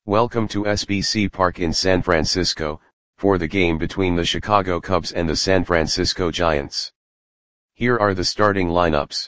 Welcome to SBC Park in San Francisco, for the game between the Chicago Cubs and the San Francisco Giants. Here are the starting lineups.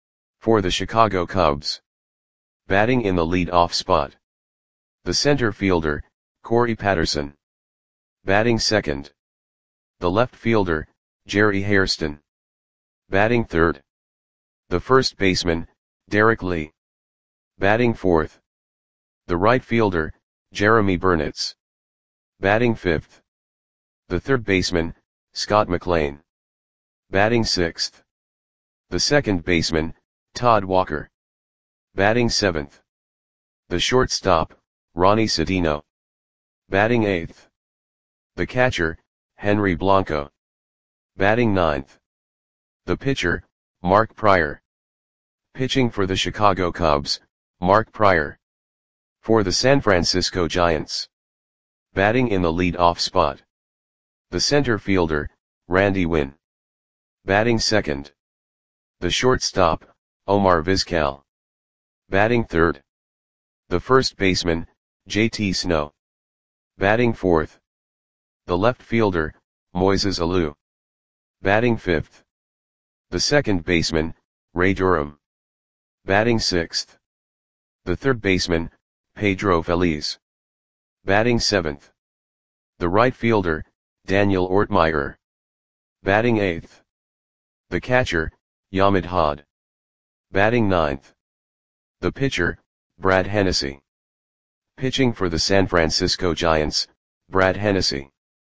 For the Chicago Cubs. Batting in the lead-off spot. The center fielder, Corey Patterson. Batting second. The left fielder, Jerry Hairston. Batting third. The first baseman, Derek Lee. Batting fourth. The right fielder, Jeremy Burnitz. Batting fifth. The third baseman, Scott McLean. Batting sixth. The second baseman, Todd Walker. Batting seventh. The shortstop, Ronnie Sedino. Batting eighth. The catcher, Henry Blanco. Batting ninth. The pitcher, Mark Prior. Pitching for the Chicago Cubs, Mark Prior. For the San Francisco Giants. Batting in the lead-off spot. The center fielder, Randy Winn. Batting second. The shortstop, Omar Vizquel. Batting third. The first baseman, JT Snow. Batting fourth. The left fielder, Moises Alou. Batting fifth. The second baseman, Ray Durham. Batting sixth. The third baseman, Pedro Feliz. Batting seventh. The right fielder, Daniel Ortmeyer. Batting eighth. The catcher, Yamid Had. Batting ninth. The pitcher, Brad Hennessy. Pitching for the San Francisco Giants, Brad Hennessy.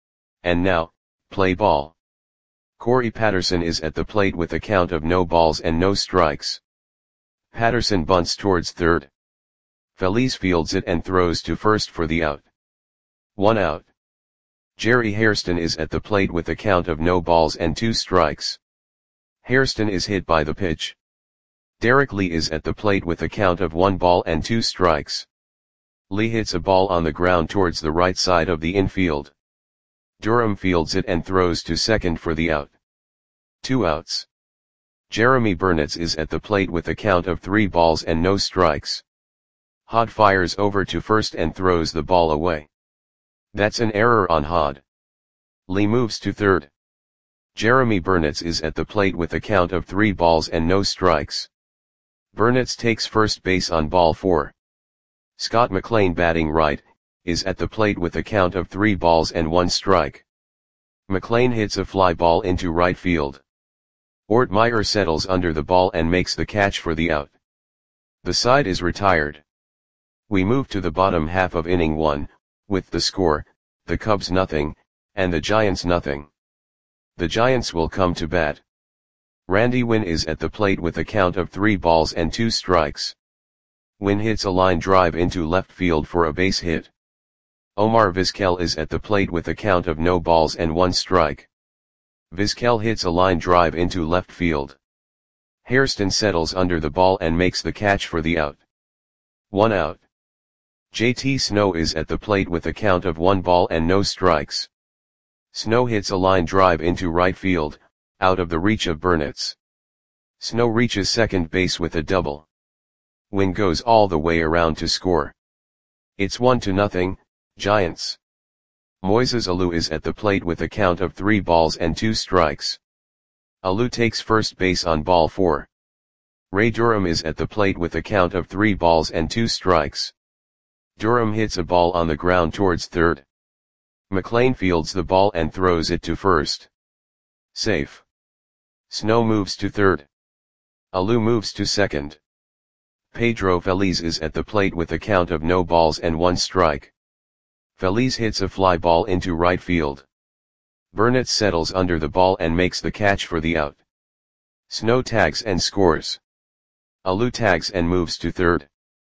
And now, play ball. Corey Patterson is at the plate with a count of no balls and no strikes. Patterson bunts towards third. Feliz fields it and throws to first for the out. 1 out. Jerry Hairston is at the plate with a count of no balls and 2 strikes. Hairston is hit by the pitch. Derek Lee is at the plate with a count of 1 ball and 2 strikes. Lee hits a ball on the ground towards the right side of the infield. Durham fields it and throws to second for the out. 2 outs. Jeremy Burnitz is at the plate with a count of 3 balls and no strikes. Had fires over to first and throws the ball away. That's an error on Had. Lee moves to third. Jeremy Burnitz is at the plate with a count of 3 balls and no strikes. Burnitz takes first base on ball 4. Scott McLean, batting right, is at the plate with a count of 3 balls and 1 strike. McLean hits a fly ball into right field. Ortmeyer settles under the ball and makes the catch for the out. The side is retired. We move to the bottom half of inning 1, with the score, the Cubs nothing, and the Giants nothing. The Giants will come to bat. Randy Winn is at the plate with a count of 3 balls and 2 strikes. Winn hits a line drive into left field for a base hit. Omar Vizquel is at the plate with a count of no balls and 1 strike. Vizquel hits a line drive into left field. Hairston settles under the ball and makes the catch for the out. 1 out. JT Snow is at the plate with a count of 1 ball and no strikes. Snow hits a line drive into right field, out of the reach of Burnitz. Snow reaches second base with a double. Winn goes all the way around to score. It's 1-0, Giants. Moises Alou is at the plate with a count of 3 balls and 2 strikes. Alou takes first base on ball 4. Ray Durham is at the plate with a count of 3 balls and 2 strikes. Durham hits a ball on the ground towards third. McLean fields the ball and throws it to first. Safe. Snow moves to third. Alou moves to second. Pedro Feliz is at the plate with a count of no balls and 1 strike. Feliz hits a fly ball into right field. Burnitz settles under the ball and makes the catch for the out. Snow tags and scores. Alou tags and moves to third.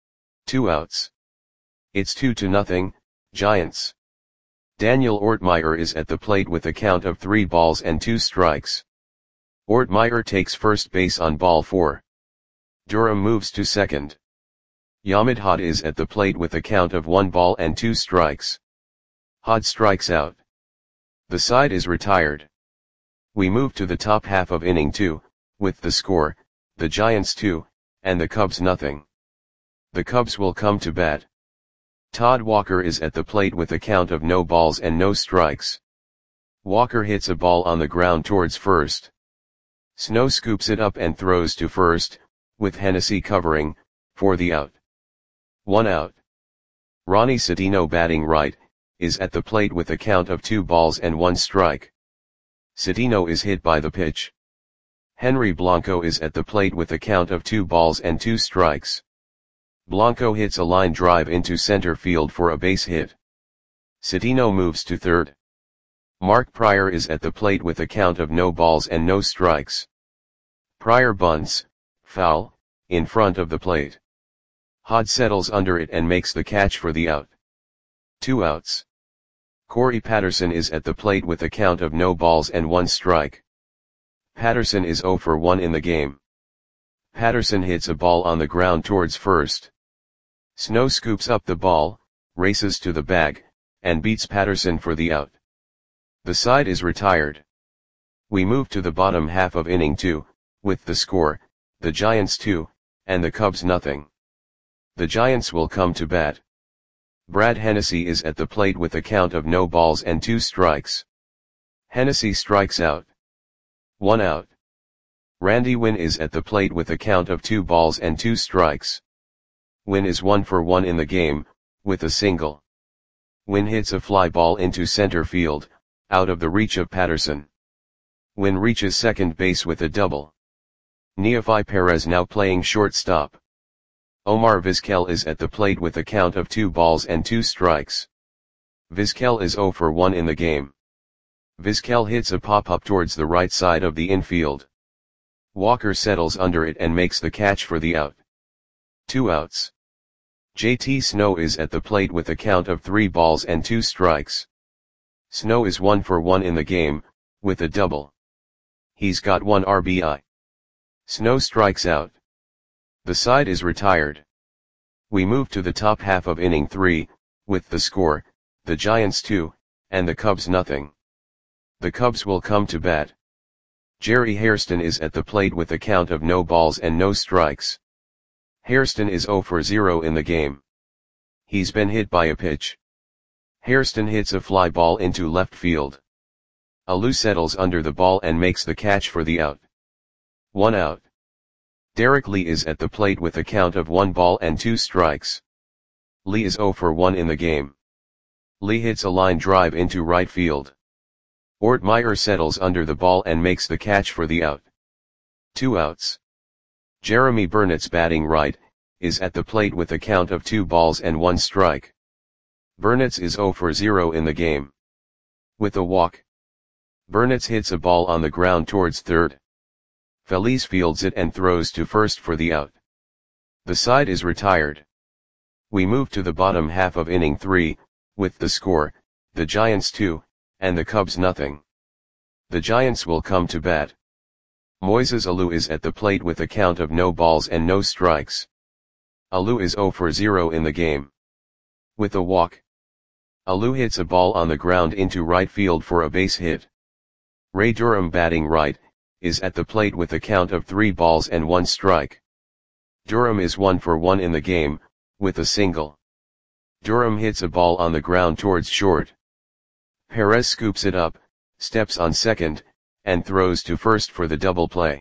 2 outs. It's 2-0, Giants. Daniel Ortmeyer is at the plate with a count of 3 balls and 2 strikes. Ortmeyer takes first base on ball 4. Durham moves to second. Yamid Had is at the plate with a count of 1 ball and 2 strikes. Had strikes out. The side is retired. We move to the top half of inning 2, with the score, the Giants 2, and the Cubs nothing. The Cubs will come to bat. Todd Walker is at the plate with a count of no balls and no strikes. Walker hits a ball on the ground towards first. Snow scoops it up and throws to first, with Hennessy covering, for the out. 1 out. Ronnie Cedeno, batting right, is at the plate with a count of 2 balls and 1 strike. Cedeno is hit by the pitch. Henry Blanco is at the plate with a count of 2 balls and 2 strikes. Blanco hits a line drive into center field for a base hit. Cedeno moves to third. Mark Prior is at the plate with a count of no balls and no strikes. Prior bunts, foul, in front of the plate. Hod settles under it and makes the catch for the out. 2 outs. Corey Patterson is at the plate with a count of no balls and 1 strike. Patterson is 0 for 1 in the game. Patterson hits a ball on the ground towards first. Snow scoops up the ball, races to the bag, and beats Patterson for the out. The side is retired. We move to the bottom half of inning 2, with the score, the Giants 2, and the Cubs nothing. The Giants will come to bat. Brad Hennessy is at the plate with a count of no balls and 2 strikes. Hennessy strikes out. 1 out. Randy Winn is at the plate with a count of 2 balls and 2 strikes. Winn is 1 for 1 in the game, with a single. Winn hits a fly ball into center field, out of the reach of Patterson. Winn reaches second base with a double. Neefi Perez now playing shortstop. Omar Vizquel is at the plate with a count of 2 balls and 2 strikes. Vizquel is 0 for 1 in the game. Vizquel hits a pop-up towards the right side of the infield. Walker settles under it and makes the catch for the out. 2 outs. JT Snow is at the plate with a count of 3 balls and 2 strikes. Snow is 1 for 1 in the game, with a double. He's got 1 RBI. Snow strikes out. The side is retired. We move to the top half of inning 3, with the score, the Giants 2, and the Cubs nothing. The Cubs will come to bat. Jerry Hairston is at the plate with a count of no balls and no strikes. Hairston is 0 for 0 in the game. He's been hit by a pitch. Hairston hits a fly ball into left field. Alou settles under the ball and makes the catch for the out. 1 out. Derek Lee is at the plate with a count of 1 ball and 2 strikes. Lee is 0 for 1 in the game. Lee hits a line drive into right field. Ort Meyer settles under the ball and makes the catch for the out. 2 outs. Jeremy Burnitz, batting right, is at the plate with a count of 2 balls and 1 strike. Burnitz is 0 for 0 in the game. With a walk. Burnitz hits a ball on the ground towards third. Feliz fields it and throws to first for the out. The side is retired. We move to the bottom half of inning 3, with the score, the Giants 2, and the Cubs nothing. The Giants will come to bat. Moises Alou is at the plate with a count of no balls and no strikes. Alou is 0 for 0 in the game. With a walk. Alou hits a ball on the ground into right field for a base hit. Ray Durham, batting right, is at the plate with a count of 3 balls and 1 strike. Durham is 1 for 1 in the game, with a single. Durham hits a ball on the ground towards short. Perez scoops it up, steps on second, and throws to first for the double play.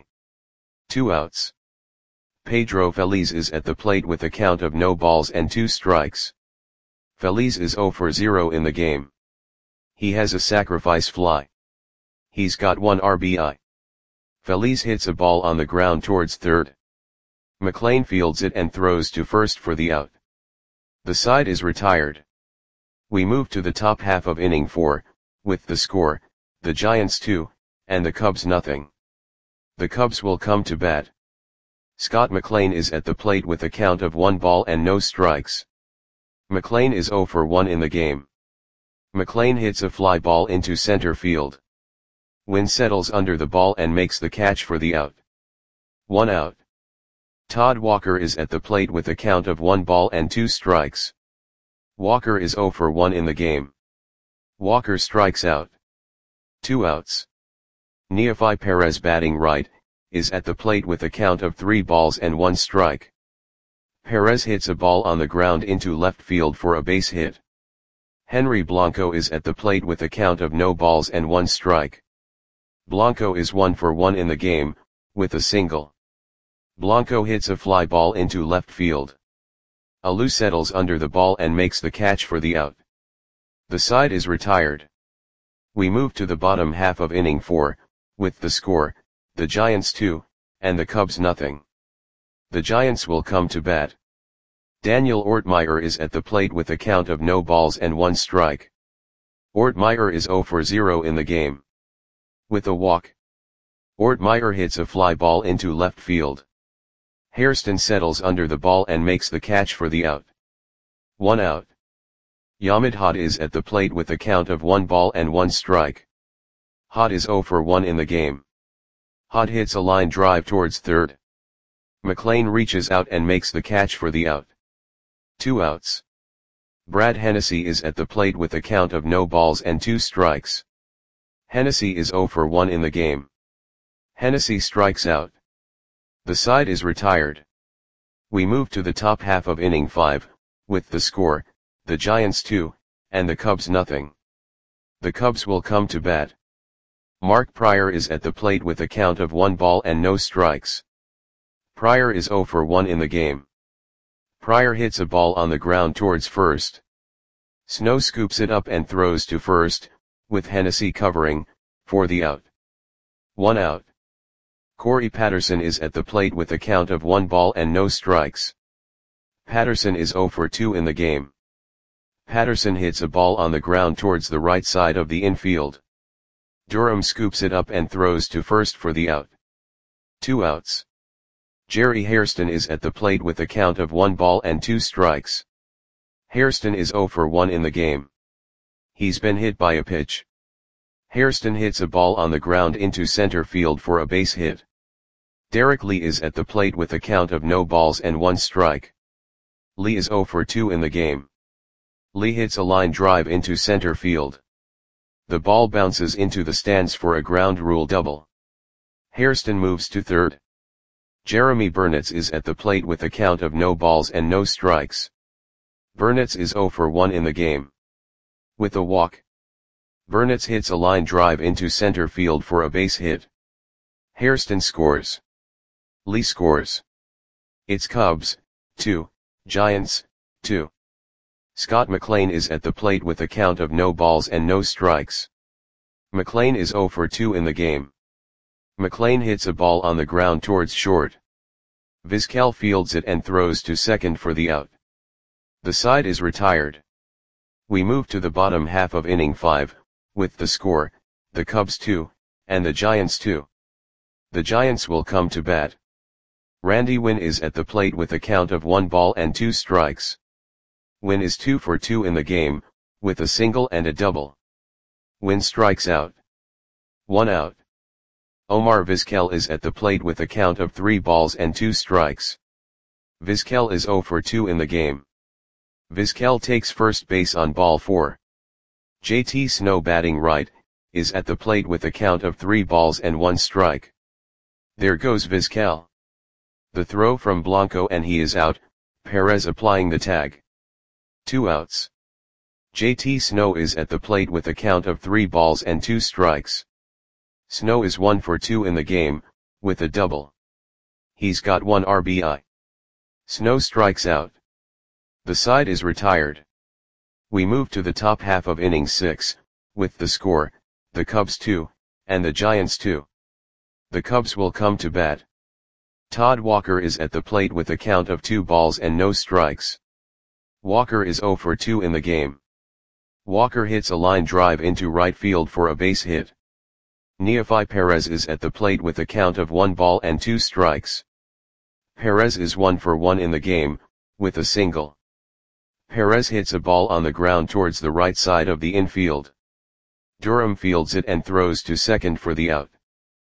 2 outs. Pedro Feliz is at the plate with a count of no balls and 2 strikes. Feliz is 0 for 0 in the game. He has a sacrifice fly. He's got 1 RBI. Feliz hits a ball on the ground towards third. McLean fields it and throws to first for the out. The side is retired. We move to the top half of inning 4, with the score, the Giants 2, and the Cubs nothing. The Cubs will come to bat. Scott McLean is at the plate with a count of 1 ball and no strikes. McLean is 0 for 1 in the game. McLean hits a fly ball into center field. Winn settles under the ball and makes the catch for the out. 1 out. Todd Walker is at the plate with a count of 1 ball and 2 strikes. Walker is 0 for 1 in the game. Walker strikes out. 2 outs. Neefi Perez, batting right, is at the plate with a count of 3 balls and 1 strike. Perez hits a ball on the ground into left field for a base hit. Henry Blanco is at the plate with a count of no balls and 1 strike. Blanco is 1 for 1 in the game, with a single. Blanco hits a fly ball into left field. Alou settles under the ball and makes the catch for the out. The side is retired. We move to the bottom half of inning 4, with the score, the Giants 2, and the Cubs nothing. The Giants will come to bat. Daniel Ortmeyer is at the plate with a count of no balls and 1 strike. Ortmeyer is 0 for 0 in the game. With a walk. Ortmeyer hits a fly ball into left field. Hairston settles under the ball and makes the catch for the out. 1 out. Yamid Hod is at the plate with a count of 1 ball and 1 strike. Hod is 0 for 1 in the game. Hod hits a line drive towards third. McLean reaches out and makes the catch for the out. 2 outs. Brad Hennessy is at the plate with a count of no balls and 2 strikes. Hennessy is 0 for 1 in the game. Hennessy strikes out. The side is retired. We move to the top half of inning 5, with the score, the Giants 2, and the Cubs nothing. The Cubs will come to bat. Mark Prior is at the plate with a count of 1 ball and no strikes. Prior is 0 for 1 in the game. Prior hits a ball on the ground towards first. Snow scoops it up and throws to first, with Hennessy covering, for the out. 1 out. Corey Patterson is at the plate with a count of 1 ball and no strikes. Patterson is 0 for 2 in the game. Patterson hits a ball on the ground towards the right side of the infield. Durham scoops it up and throws to first for the out. 2 outs. Jerry Hairston is at the plate with a count of 1 ball and 2 strikes. Hairston is 0 for 1 in the game. He's been hit by a pitch. Hairston hits a ball on the ground into center field for a base hit. Derek Lee is at the plate with a count of no balls and 1 strike. Lee is 0 for 2 in the game. Lee hits a line drive into center field. The ball bounces into the stands for a ground rule double. Hairston moves to third. Jeremy Burnitz is at the plate with a count of no balls and no strikes. Burnitz is 0 for 1 in the game. With a walk. Burnitz hits a line drive into center field for a base hit. Hairston scores. Lee scores. It's Cubs, 2, Giants, 2. Scott McLean is at the plate with a count of no balls and no strikes. McLean is 0 for 2 in the game. McLean hits a ball on the ground towards short. Vizquel fields it and throws to second for the out. The side is retired. We move to the bottom half of inning 5, with the score, the Cubs 2, and the Giants 2. The Giants will come to bat. Randy Winn is at the plate with a count of 1 ball and 2 strikes. Winn is 2 for 2 in the game, with a single and a double. Winn strikes out. 1 out. Omar Vizquel is at the plate with a count of 3 balls and 2 strikes. Vizquel is 0 for 2 in the game. Vizquel takes first base on ball 4. JT Snow batting right, is at the plate with a count of 3 balls and 1 strike. There goes Vizquel. The throw from Blanco and he is out, Perez applying the tag. 2 outs. JT Snow is at the plate with a count of 3 balls and 2 strikes. Snow is 1 for 2 in the game, with a double. He's got 1 RBI. Snow strikes out. The side is retired. We move to the top half of inning 6, with the score, the Cubs 2, and the Giants 2. The Cubs will come to bat. Todd Walker is at the plate with a count of 2 balls and no strikes. Walker is 0 for 2 in the game. Walker hits a line drive into right field for a base hit. Neefi Perez is at the plate with a count of 1 ball and 2 strikes. Perez is 1 for 1 in the game, with a single. Perez hits a ball on the ground towards the right side of the infield. Durham fields it and throws to second for the out.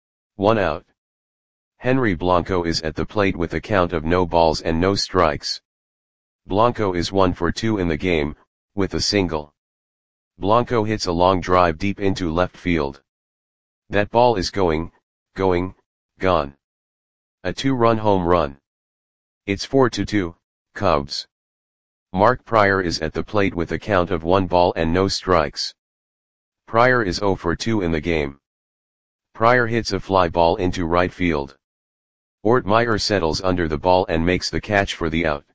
1 out. Henry Blanco is at the plate with a count of no balls and no strikes. Blanco is 1 for 2 in the game, with a single. Blanco hits a long drive deep into left field. That ball is gone. A 2-run home run. It's 4-2, Cubs. Mark Prior is at the plate with a count of 1 ball and no strikes. Prior is 0 for 2 in the game. Prior hits a fly ball into right field. Ortmeyer settles under the ball and makes the catch for the out.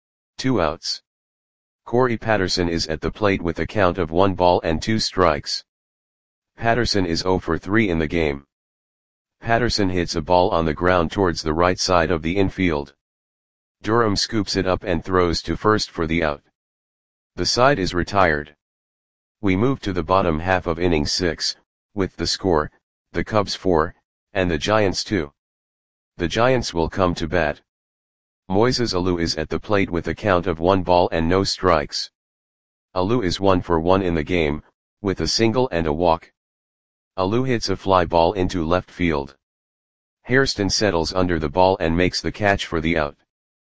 2 outs. Corey Patterson is at the plate with a count of 1 ball and 2 strikes. Patterson is 0 for 3 in the game. Patterson hits a ball on the ground towards the right side of the infield. Durham scoops it up and throws to first for the out. The side is retired. We move to the bottom half of inning 6, with the score, the Cubs 4, and the Giants 2. The Giants will come to bat. Moises Alou is at the plate with a count of 1 ball and no strikes. Alou is 1 for 1 in the game, with a single and a walk. Alou hits a fly ball into left field. Hairston settles under the ball and makes the catch for the out.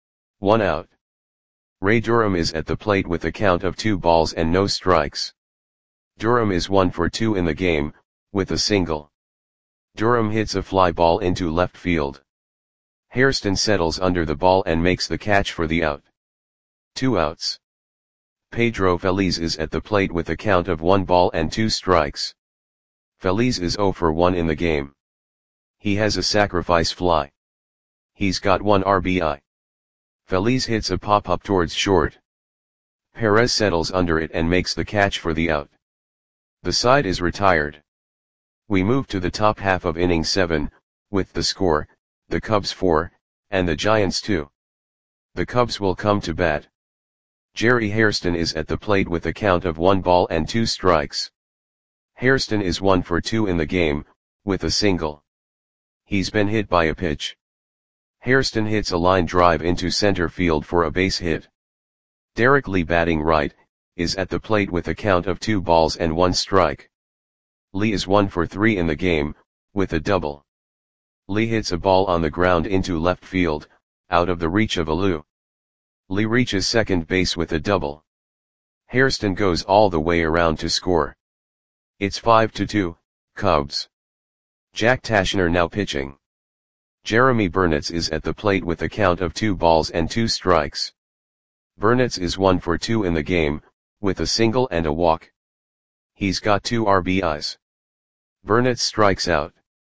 1 out. Ray Durham is at the plate with a count of 2 balls and no strikes. Durham is 1 for 2 in the game, with a single. Durham hits a fly ball into left field. Hairston settles under the ball and makes the catch for the out. 2 outs. Pedro Feliz is at the plate with a count of 1 ball and 2 strikes. Feliz is 0 for 1 in the game. He has a sacrifice fly. He's got 1 RBI. Feliz hits a pop-up towards short. Perez settles under it and makes the catch for the out. The side is retired. We move to the top half of inning 7, with the score, the Cubs 4, and the Giants 2. The Cubs will come to bat. Jerry Hairston is at the plate with a count of 1 ball and 2 strikes. Hairston is 1 for 2 in the game, with a single. He's been hit by a pitch. Hairston hits a line drive into center field for a base hit. Derek Lee, batting right, is at the plate with a count of 2 balls and 1 strike. Lee is 1 for 3 in the game, with a double. Lee hits a ball on the ground into left field, out of the reach of Alou. Lee reaches second base with a double. Hairston goes all the way around to score. It's 5-2, Cubs. Jack Tashner now pitching. Jeremy Burnitz is at the plate with a count of 2 balls and 2 strikes. Burnitz is 1 for 2 in the game, with a single and a walk. He's got 2 RBIs. Burnitz strikes out.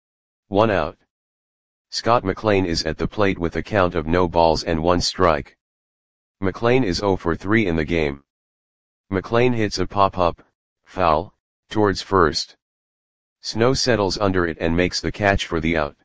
1 out. Scott McLean is at the plate with a count of no balls and 1 strike. McLean is 0 for 3 in the game. McLean hits a pop-up, foul, towards first. Snow settles under it and makes the catch for the out.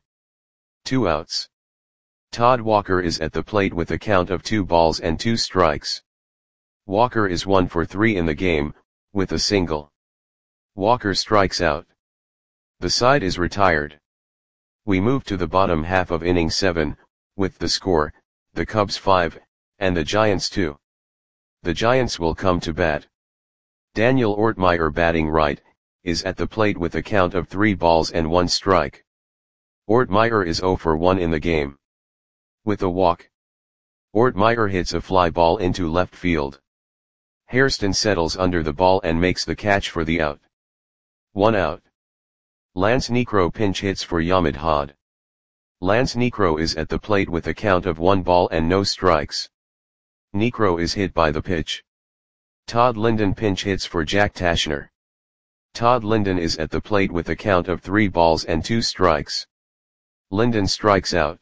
2 outs. Todd Walker is at the plate with a count of 2 balls and 2 strikes. Walker is 1 for 3 in the game, with a single. Walker strikes out. The side is retired. We move to the bottom half of inning 7, with the score, the Cubs 5, and the Giants 2. The Giants will come to bat. Daniel Ortmeyer, batting right, is at the plate with a count of 3 balls and 1 strike. Ortmeyer is 0 for 1 in the game. With a walk. Ortmeyer hits a fly ball into left field. Hairston settles under the ball and makes the catch for the out. 1 out. Lance Niekro pinch hits for Yamid Had. Lance Niekro is at the plate with a count of 1 ball and no strikes. Niekro is hit by the pitch. Todd Linden pinch hits for Jack Tashner. Todd Linden is at the plate with a count of 3 balls and 2 strikes. Linden strikes out.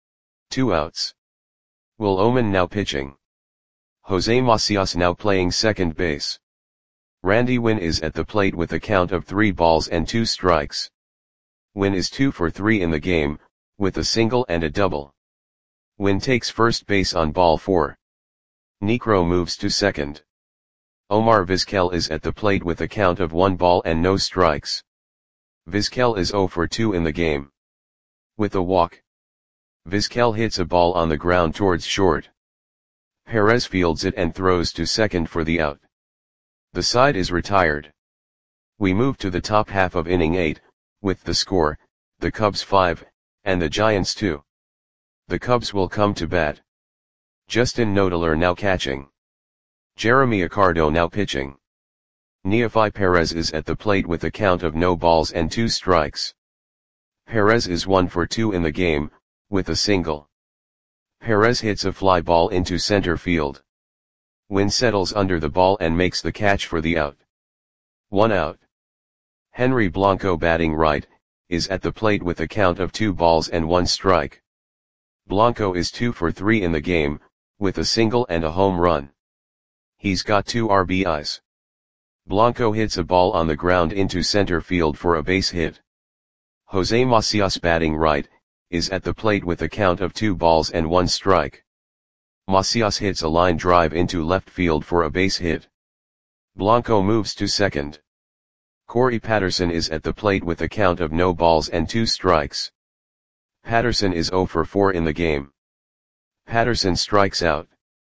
2 outs. Will Oman now pitching. Jose Macias now playing second base. Randy Wynn is at the plate with a count of 3 balls and 2 strikes. Wynn is 2 for 3 in the game, with a single and a double. Wynn takes first base on ball 4. Niekro moves to second. Omar Vizquel is at the plate with a count of 1 ball and no strikes. Vizquel is 0 for 2 in the game. With a walk. Vizquel hits a ball on the ground towards short. Perez fields it and throws to second for the out. The side is retired. We move to the top half of inning 8, with the score, the Cubs 5, and the Giants 2. The Cubs will come to bat. Justin Nodeler now catching. Jeremy Accardo now pitching. Neofi Perez is at the plate with a count of no balls and 2 strikes. Perez is 1 for 2 in the game, with a single. Perez hits a fly ball into center field. Wynn settles under the ball and makes the catch for the out. 1 out. Henry Blanco, batting right, is at the plate with a count of 2 balls and 1 strike. Blanco is 2 for 3 in the game, with a single and a home run. He's got 2 RBIs. Blanco hits a ball on the ground into center field for a base hit. Jose Macias, batting right, is at the plate with a count of 2 balls and 1 strike. Macias hits a line drive into left field for a base hit. Blanco moves to second. Corey Patterson is at the plate with a count of no balls and 2 strikes. Patterson is 0 for 4 in the game. Patterson strikes out.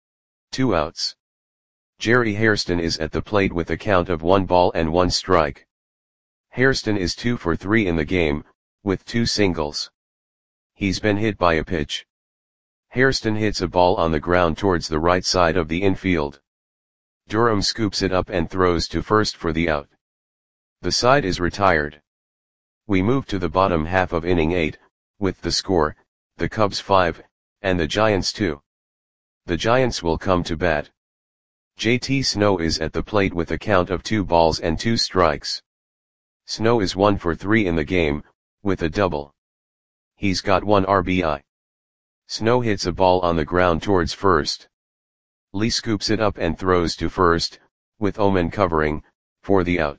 2 outs. Jerry Hairston is at the plate with a count of 1 ball and 1 strike. Hairston is 2 for 3 in the game, with 2 singles. He's been hit by a pitch. Hairston hits a ball on the ground towards the right side of the infield. Durham scoops it up and throws to first for the out. The side is retired. We move to the bottom half of inning 8, with the score, the Cubs 5, and the Giants 2. The Giants will come to bat. JT Snow is at the plate with a count of 2 balls and 2 strikes. Snow is 1 for 3 in the game, with a double. He's got 1 RBI. Snow hits a ball on the ground towards first. Lee scoops it up and throws to first, with Omen covering, for the out.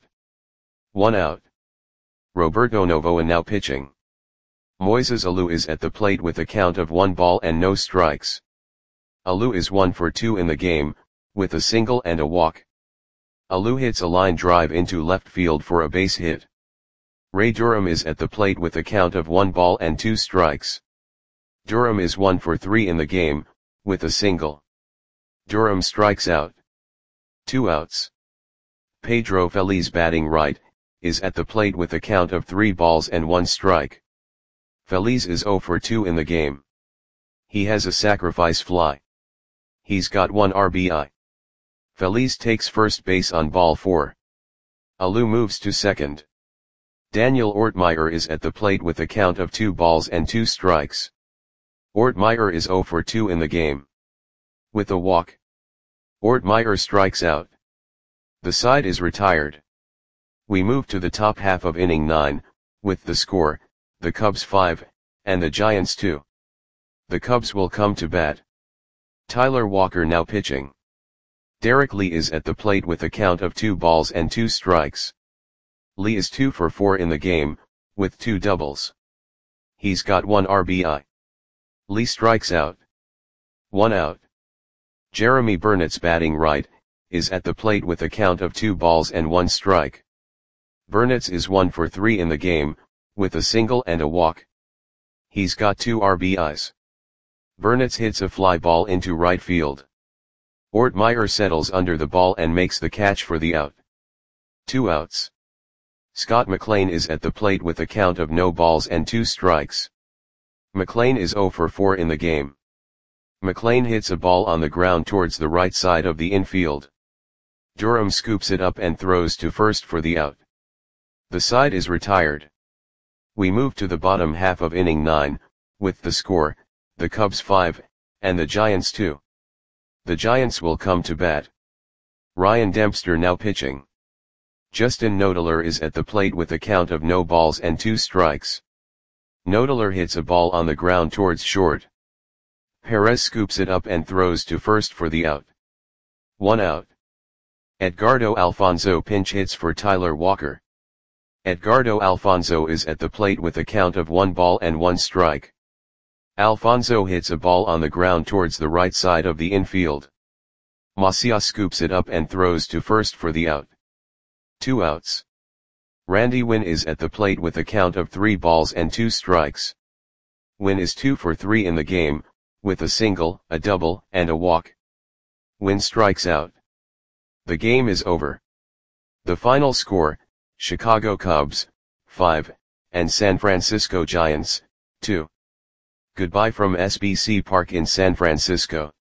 1 out. Roberto Novoa now pitching. Moises Alou is at the plate with a count of 1 ball and no strikes. Alou is 1 for 2 in the game, with a single and a walk. Alou hits a line drive into left field for a base hit. Ray Durham is at the plate with a count of 1 ball and 2 strikes. Durham is 1 for 3 in the game, with a single. Durham strikes out. 2 outs. Pedro Feliz, batting right, is at the plate with a count of 3 balls and 1 strike. Feliz is 0 for 2 in the game. He has a sacrifice fly. He's got 1 RBI. Feliz takes first base on ball 4. Alou moves to second. Daniel Ortmeyer is at the plate with a count of 2 balls and 2 strikes. Ortmeyer is 0 for 2 in the game. With a walk. Ortmeyer strikes out. The side is retired. We move to the top half of inning 9, with the score, the Cubs 5, and the Giants 2. The Cubs will come to bat. Tyler Walker now pitching. Derek Lee is at the plate with a count of 2 balls and 2 strikes. Lee is 2 for 4 in the game, with 2 doubles. He's got 1 RBI. Lee strikes out. 1 out. Jeremy Burnett's, batting right, is at the plate with a count of 2 balls and 1 strike. Burnett's is 1 for 3 in the game, with a single and a walk. He's got 2 RBIs. Burnett's hits a fly ball into right field. Ortmeyer settles under the ball and makes the catch for the out. 2 outs. Scott McLean is at the plate with a count of no balls and 2 strikes. McLean is 0 for 4 in the game. McLean hits a ball on the ground towards the right side of the infield. Durham scoops it up and throws to first for the out. The side is retired. We move to the bottom half of inning 9, with the score, the Cubs 5, and the Giants 2. The Giants will come to bat. Ryan Dempster now pitching. Justin Nodeler is at the plate with a count of no balls and 2 strikes. Nodeler hits a ball on the ground towards short. Perez scoops it up and throws to first for the out. 1 out. Edgardo Alfonzo pinch hits for Tyler Walker. Edgardo Alfonzo is at the plate with a count of 1 ball and 1 strike. Alfonzo hits a ball on the ground towards the right side of the infield. Macias scoops it up and throws to first for the out. 2 outs. Randy Wynn is at the plate with a count of 3 balls and 2 strikes. Wynn is 2 for 3 in the game, with a single, a double, and a walk. Wynn strikes out. The game is over. The final score, Chicago Cubs, 5, and San Francisco Giants, 2. Goodbye from SBC Park in San Francisco.